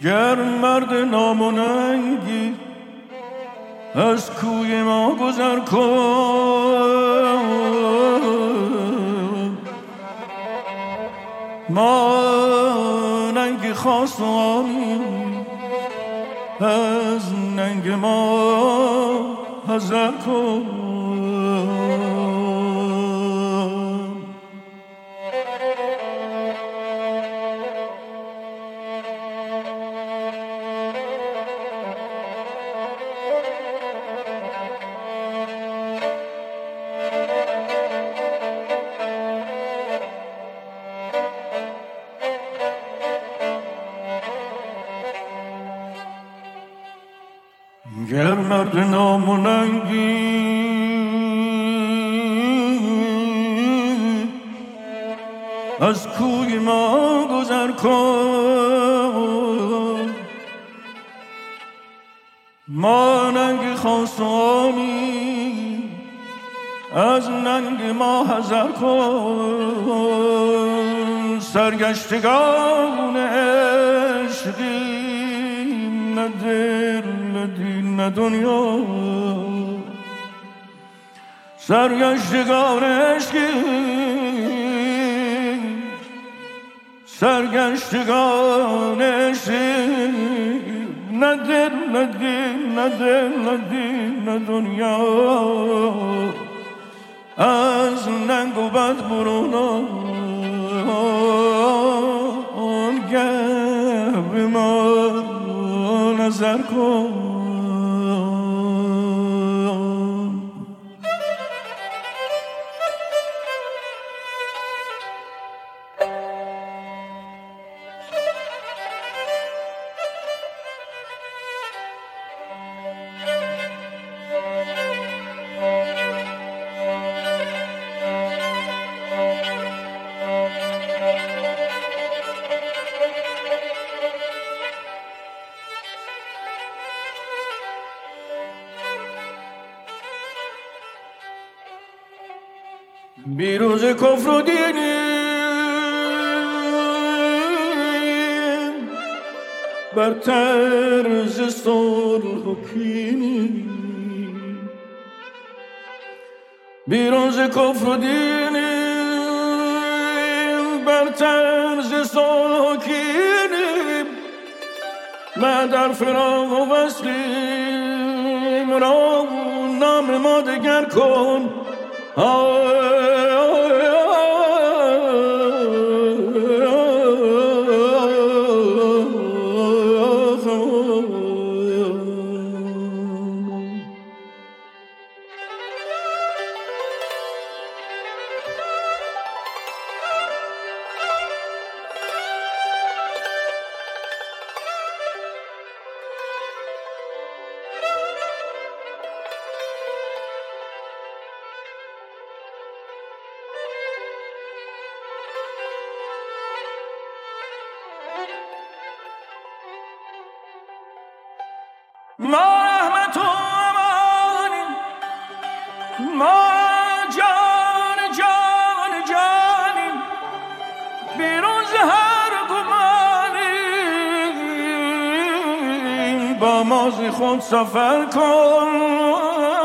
گر مرد ناموننگی از کوی ما گذر کن، ما ننگ خواستانی از ننگ ما حذر کن. گر مرد ناموننگی از کوی ما گذر کن، ما ننگ خواستانی از ننگ ما حذر کن. سرگشتگان عشقی نه دل نه دین نه دنیا، سرگشتگان عشقی سرگشتگان عشقی نه دل نه دین نه دل نه دین نه دنیا، از ننگ و بد برون آنگه به ما نظر کن. بیروز کفر و دینی برتر ز صلح و کینی، بیروز کفر و دینی برتر ز صلح و کینی، ما در فراق و وصلیم را نام ما دگر کن. ما رحمت و امانی، ما جان جان جانیم، بیرون ز هر گمانی، با ما ز خود سفر کن.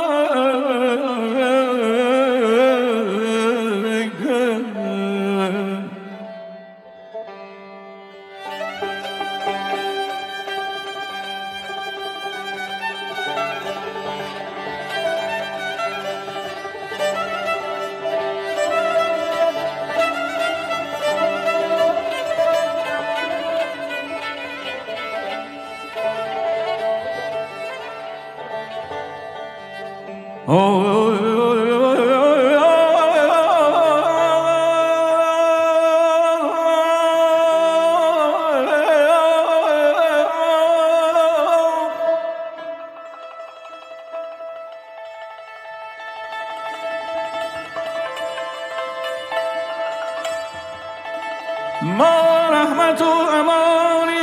ما رحمت و امانی،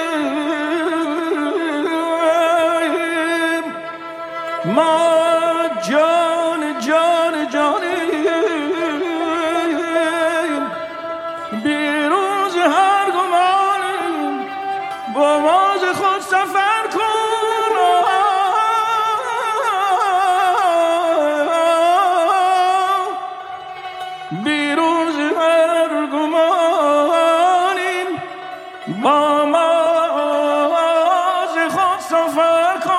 ما جان جان جانیم، بیروز هر گمانیم، با ما بیرون ز هر گمانیم با ما ز خود سفر کن.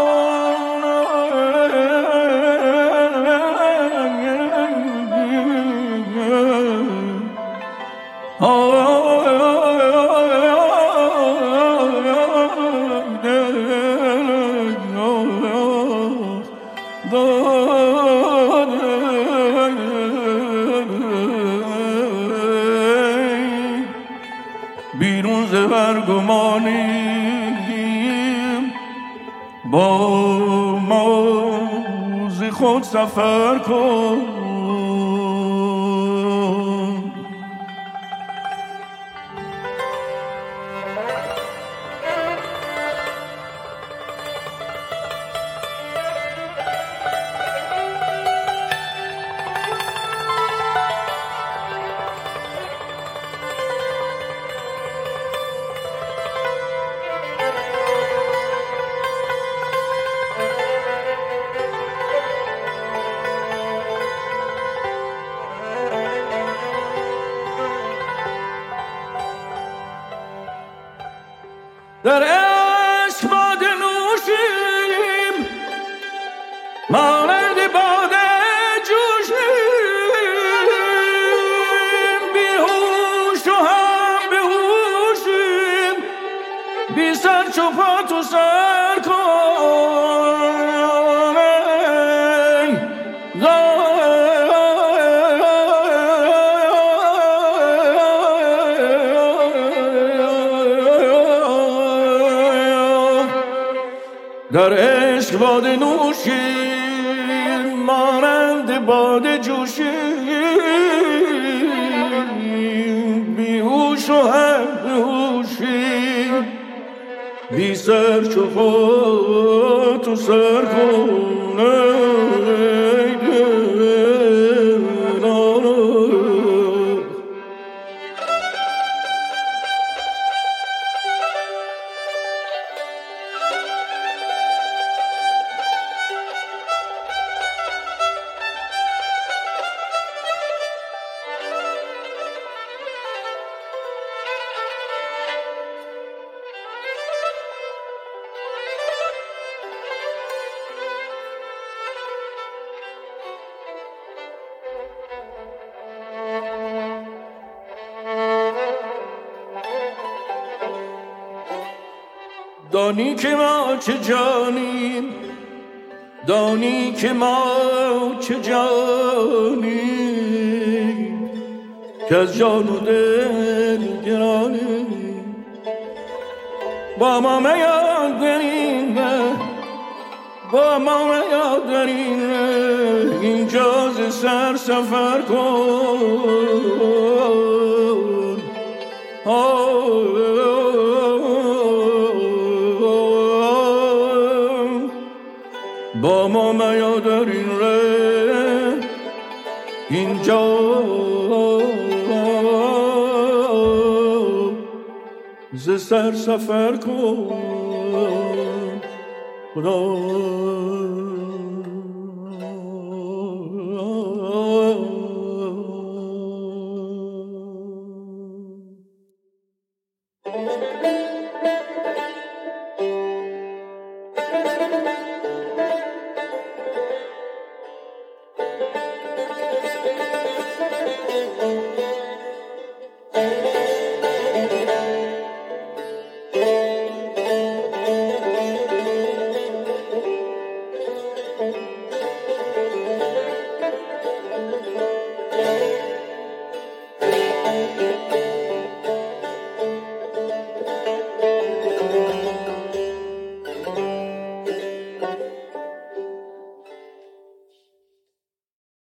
بیرون ز هر گمانیم با ما ز خود سفر کن. در عشق باده نوشیم مانند باده جوشیم، بیهوش و هم بهوشیم، بی سر چو پا تو سر کن. در عشق باده نوشیم مانند باده جوشیم، بیهوش و هم بهوشیم، بی سر چو خود تو سر کن. ای دلارو دانی که ما چه جانیم، دانی که ما چه جانیم، که از جان و دل گرانیم. با ما میاد بریم، با ما میاد بریم، اینجا ز سر سفر کن. با ما میا در این ره اینجا ز سر سفر کن. خدا